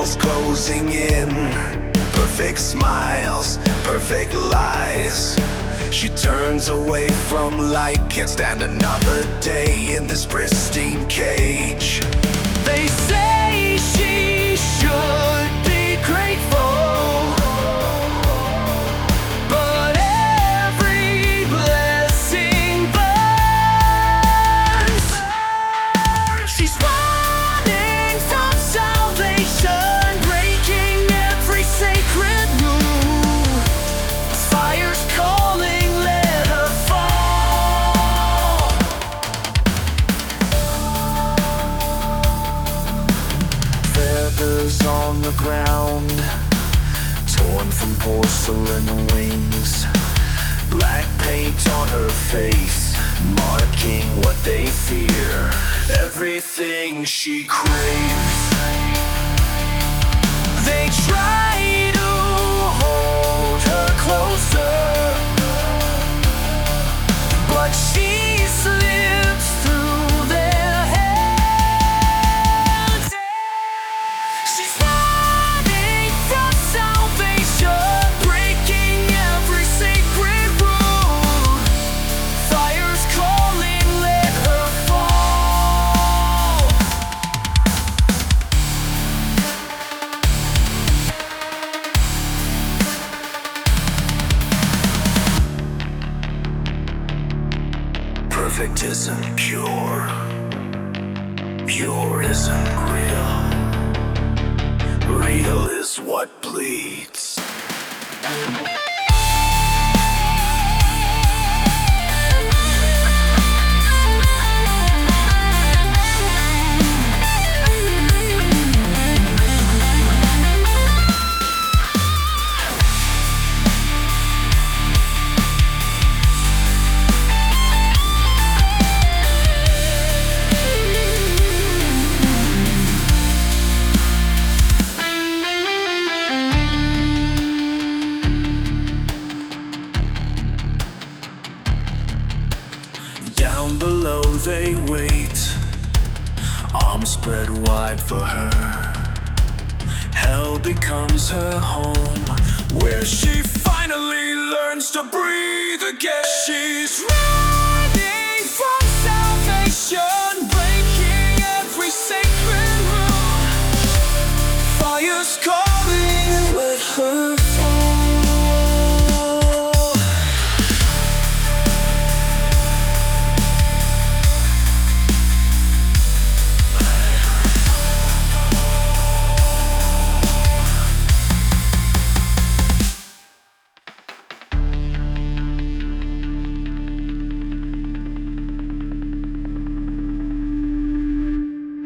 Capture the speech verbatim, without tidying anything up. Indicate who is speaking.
Speaker 1: walls closing in. Perfect smiles, perfect lies. She turns away from light, can't stand another day in this pristine cage. They say she should be grateful, but every blessing burns. She's running from salvation, breaking every sacred rule. Fire's calling, let her fall. Feathers on the ground, torn from porcelain wings. Black paint on her face, marking what they fear. Everything she craves. They try to hold her closer, but she slips through their hands. She's running from salvation, breaking every sacred rule. Fire's calling, let her fall. Perfect isn't pure, pure isn't real. Real is what bleeds. Down below they wait, arms spread wide for her. Hell becomes her home, where she finally learns to breathe again. She's running from salvation, breaking every sacred rule. Fire's calling, let her